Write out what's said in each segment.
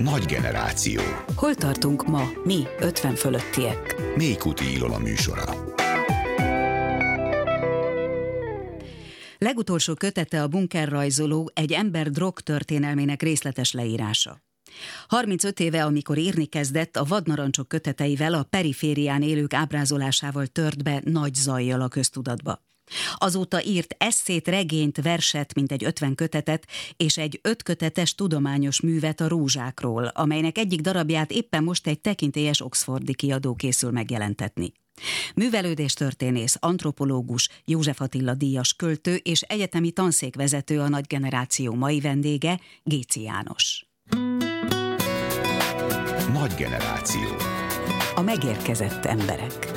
Nagy generáció. Hol tartunk ma, mi 50 fölöttiek? Mélykuti Ilona műsora. Legutolsó kötete a Bunkerrajzoló egy ember drogtörténelmének részletes leírása. 35 éve, amikor írni kezdett, a Vadnarancsok köteteivel, a periférián élők ábrázolásával tört be nagy zajjal a köztudatba. Azóta írt esszét, regényt, verset, mintegy 50 kötetet, és egy 5 kötetes tudományos művet a rózsákról, amelynek egyik darabját éppen most egy tekintélyes oxfordi kiadó készül megjelentetni. Művelődéstörténész, antropológus, József Attila díjas költő és egyetemi tanszékvezető a Nagy generáció mai vendége, Géczy János. Nagy generáció. A megérkezett emberek.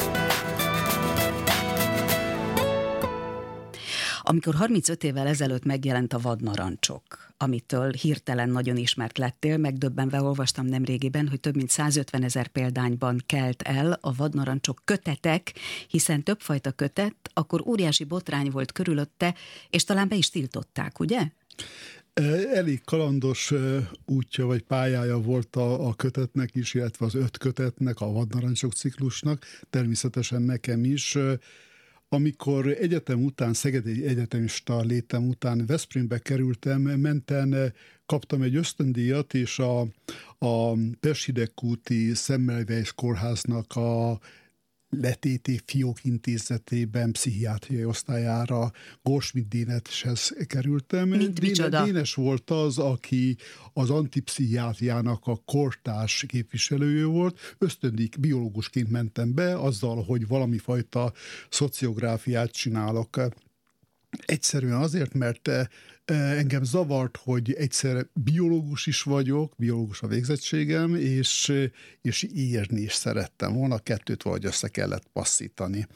Amikor 35 évvel ezelőtt megjelent a Vadnarancsok, amitől hirtelen nagyon ismert lettél, megdöbbenve olvastam nemrégiben, hogy több mint 150 000 példányban kelt el a Vadnarancsok kötetek, hiszen többfajta kötet, akkor óriási botrány volt körülötte, és talán be is tiltották, ugye? Elég kalandos útja vagy pályája volt a kötetnek is, illetve az 5 kötetnek, a Vadnarancsok ciklusnak, természetesen nekem is. Amikor egyetem után, szegedi egyetemista létem után Veszprémbe kerültem, menten kaptam egy ösztöndíjat, és a Pest-Hidegkúti Semmelweis kórháznak a letéti fiók intézetében pszichiátriai osztályára Goldschmidt Déneshez kerültem. Dénes volt az, aki az antipszichiátriának a kortárs képviselője volt. Ösztöndíj biológusként mentem be, azzal, hogy valami fajta szociográfiát csinálok. Egyszerűen azért, mert engem zavart, hogy egyszer biológus is vagyok, biológus a végzettségem, és írni is szerettem volna, kettőt valahogy össze kellett passzítani.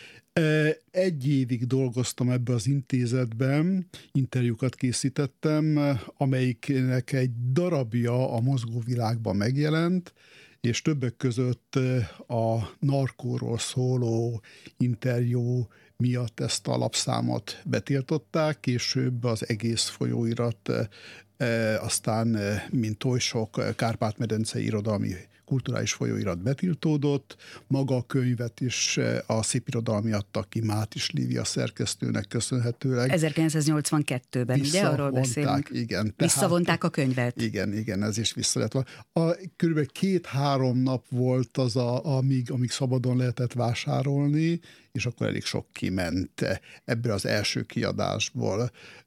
1 évig dolgoztam ebbe az intézetben, interjúkat készítettem, amelyiknek egy darabja a mozgóvilágban megjelent, és többek között a narkóról szóló interjú miatt ezt a lapszámot betiltották, később az egész folyóirat, aztán mint oly sok kárpát-medencei irodalmi kulturális folyóirat betiltódott, maga a könyvet is a Szépirodalmi adta ki Mátis Lívia szerkesztőnek köszönhetőleg. 1982-ben, ugye arról beszélünk? Igen. Visszavonták a könyvet. Igen, ez is vissza lett. Körülbelül 2-3 nap volt az, amíg szabadon lehetett vásárolni, és akkor elég sok kiment ebből az első kiadásból.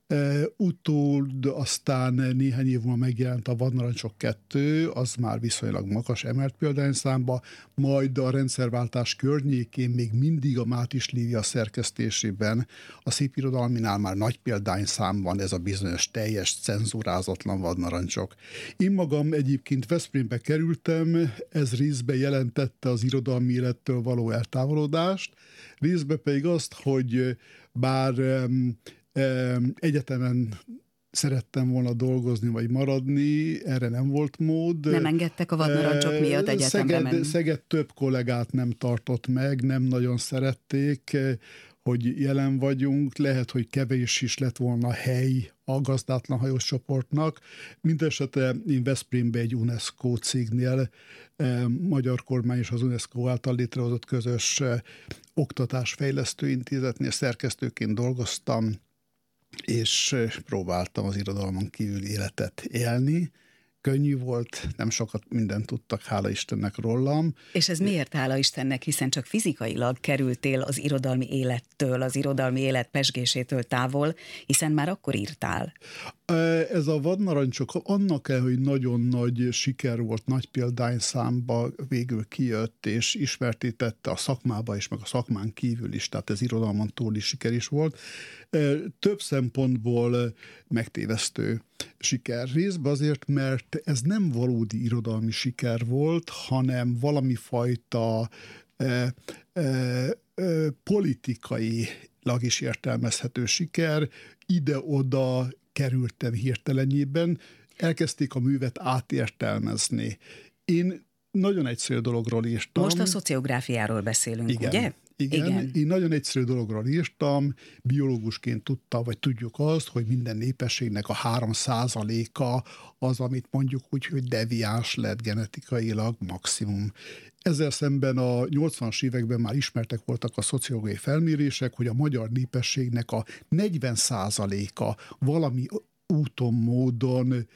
Utód aztán néhány év múlva megjelent a Vadnarancsok 2, az már viszonylag magas emelt példányszámba, majd a rendszerváltás környékén még mindig a Mátis Lívia szerkesztésében a Szépirodalminál már nagy példányszámban ez a bizonyos teljes cenzúrázatlan Vadnarancsok. Én magam egyébként Veszprémbe kerültem, ez részben jelentette az irodalmi élettől való eltávolodást, részben pedig azt, hogy bár egyetemen szerettem volna dolgozni vagy maradni, erre nem volt mód. Nem engedtek a Vadnarancsok miatt egyetemre menni. Szeged több kollégát nem tartott meg, nem nagyon szerették, hogy jelen vagyunk. Lehet, hogy kevés is lett volna hely a gazdátlan hajós csoportnak. Mindenesetre én Veszprémbe egy UNESCO cégnél, magyar kormány és az UNESCO által létrehozott közös oktatásfejlesztő intézetnél szerkesztőként dolgoztam, és próbáltam az irodalmon kívül életet élni. Könnyű volt, nem sokat mindent tudtak, hála Istennek rólam. És ez miért hála Istennek, hiszen csak fizikailag kerültél az irodalmi élettől, az irodalmi élet pezsgésétől távol, hiszen már akkor írtál. Ez a Vadnarancsok annak kell, hogy nagyon nagy siker volt, nagy példányszámba végül kijött, és ismertítette a szakmába is, meg a szakmán kívül is, tehát ez irodalmon túli siker is volt. Több szempontból megtévesztő siker. Részben azért, mert ez nem valódi irodalmi siker volt, hanem valami fajta politikailag is értelmezhető siker. Ide-oda kerültem hirtelenjében, elkezdték a művet átértelmezni. Én nagyon egyszerű dologról írtam. Most a szociográfiáról beszélünk, igen, ugye? Igen, én nagyon egyszerű dologról írtam, biológusként tudjuk azt, hogy minden népességnek a 3%-a az, amit mondjuk úgy, hogy deviáns lett genetikailag maximum. Ezzel szemben a 80-as években már ismertek voltak a szociológiai felmérések, hogy a magyar népességnek a 40%-a valami úton, módon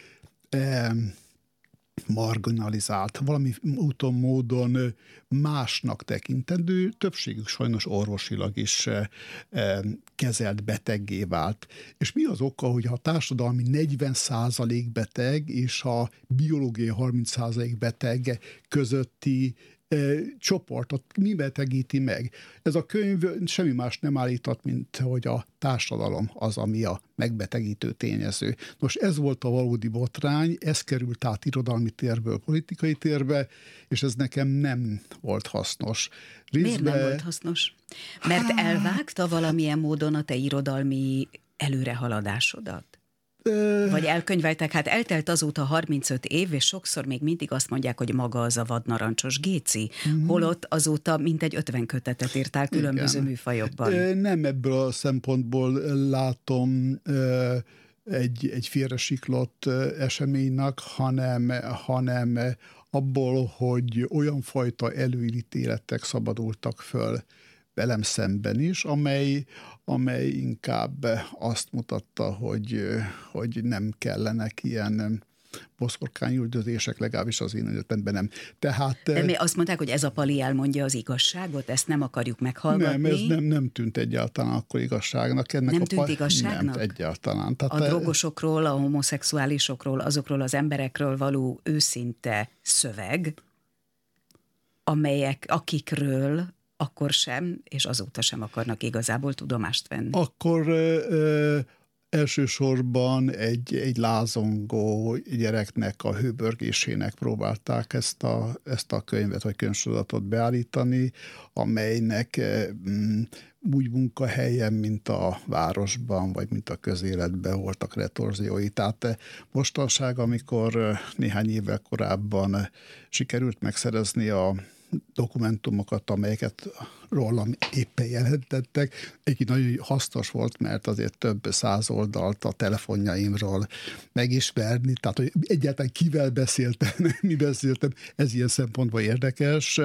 marginalizált, valami úton, módon másnak tekintendő, többségük sajnos orvosilag is kezelt beteggé vált. És mi az oka, hogy a társadalmi 40% beteg és a biológiai 30% beteg közötti csoportot mi betegíti meg? Ez a könyv semmi más nem állított, mint hogy a társadalom az, ami a megbetegítő tényező. Nos, ez volt a valódi botrány, ez került át irodalmi térből politikai térbe, és ez nekem nem volt hasznos. Miért nem volt hasznos? Mert elvágta valamilyen módon a te irodalmi előrehaladásodat? Vagy elkönyveltek, hát eltelt azóta 35 év, és sokszor még mindig azt mondják, hogy maga az a vadnarancsos Géci, holott azóta mintegy 50 kötetet írtál különböző műfajokban. Nem ebből a szempontból látom egy félresiklott eseménynek, hanem abból, hogy olyan fajta előítéletek szabadultak föl velem szemben is, amely inkább azt mutatta, hogy nem kellenek ilyen boszorkányüldözések, legalábbis az én életemben nem. De mi azt mondták, hogy ez a Pali elmondja az igazságot, ezt nem akarjuk meghallgatni? Nem, ez nem tűnt egyáltalán akkor igazságnak. Nem tűnt igazságnak? Nem, egyáltalán. Tehát a drogosokról, a homoszexuálisokról, azokról az emberekről való őszinte szöveg, akikről akkor sem, és azóta sem akarnak igazából tudomást venni. Akkor elsősorban egy lázongó gyereknek a hőbörgésének próbálták ezt a könyvet, vagy könyvsorozatot beállítani, amelynek úgy munkahelyen, mint a városban, vagy mint a közéletben voltak retorziói. Tehát mostanság, amikor néhány évvel korábban sikerült megszerezni a dokumentumokat, amelyeket rólam éppen jelentettek. Egyik nagyon hasznos volt, mert azért több 100 oldalt a telefonjaimról megismerni, tehát hogy egyáltalán kivel beszéltem, mi beszéltem, ez ilyen szempontból érdekes,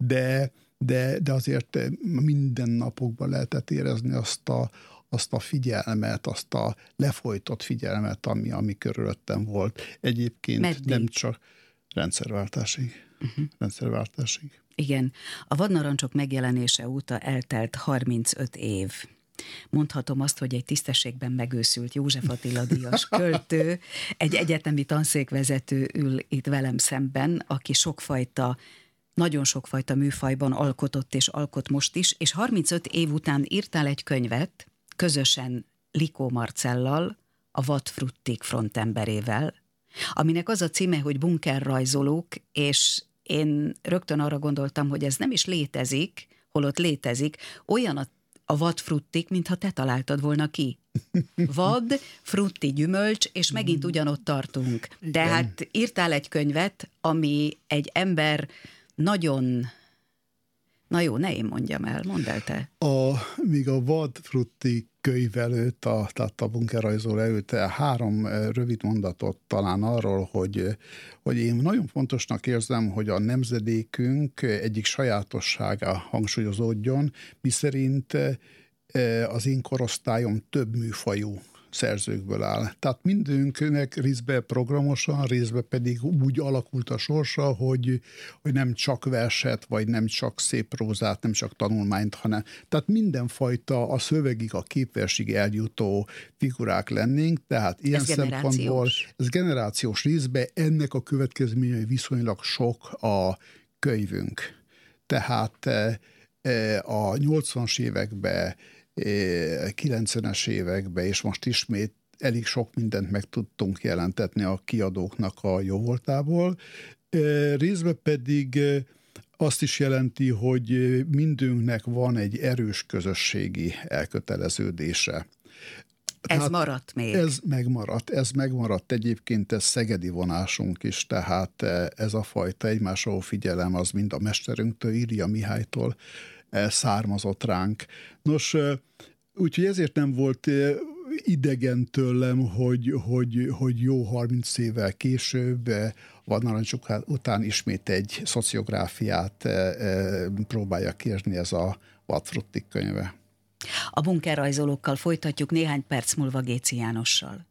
de azért minden napokban lehetett érezni azt a figyelmet, azt a lefolytott figyelmet, ami körülöttem volt. Egyébként meddig? Nem csak rendszerváltásig. Rendszerváltásig. Igen. A Vadnarancsok megjelenése óta eltelt 35 év. Mondhatom azt, hogy egy tisztességben megőszült József Attila díjas költő, egy egyetemi tanszékvezető ül itt velem szemben, aki nagyon sokfajta műfajban alkotott és alkot most is, és 35 év után írtál egy könyvet, közösen Likó Marcellal, a Vadfruttik frontemberével, aminek az a címe, hogy Bunkerrajzolók, és én rögtön arra gondoltam, hogy ez nem is létezik, holott létezik, olyan a vadfruttik, mintha te találtad volna ki. Vad, frutti gyümölcs, és megint ugyanott tartunk. Tehát írtál egy könyvet, ami egy ember nagyon... Na jó, ne én mondjam el, mondd el te. Míg a vadfrutti könyv előtt, tehát a bunkerrajzoló előtt 3 rövid mondatot talán arról, hogy én nagyon fontosnak érzem, hogy a nemzedékünk egyik sajátossága hangsúlyozódjon, miszerint az én korosztályom több műfajú szerzőkből áll. Tehát mindünknek részben programosan, részben pedig úgy alakult a sorsa, hogy nem csak verset, vagy nem csak szép prózát, nem csak tanulmányt, hanem tehát mindenfajta a szövegig, a képversig eljutó figurák lennénk, tehát ilyen szempontból ez generációs részben, ennek a következményei viszonylag sok a könyvünk. Tehát a 80-as években 90-es években, és most ismét elég sok mindent meg tudtunk jelentetni a kiadóknak a jóvoltából. Részben pedig azt is jelenti, hogy mindünknek van egy erős közösségi elköteleződése. Ez maradt még. Ez megmaradt egyébként, ez szegedi vonásunk is, tehát ez a fajta egymásról figyelem, az mind a mesterünktől, Ilja Mihálytól származott ránk. Nos, úgyhogy ezért nem volt idegen tőlem, hogy jó 30 évvel később, Vadnarancsok után ismét egy szociográfiát próbáljak írni, ez a Vadfruttik könyve. A bunkerrajzolókkal folytatjuk néhány perc múlva Géczy Jánossal.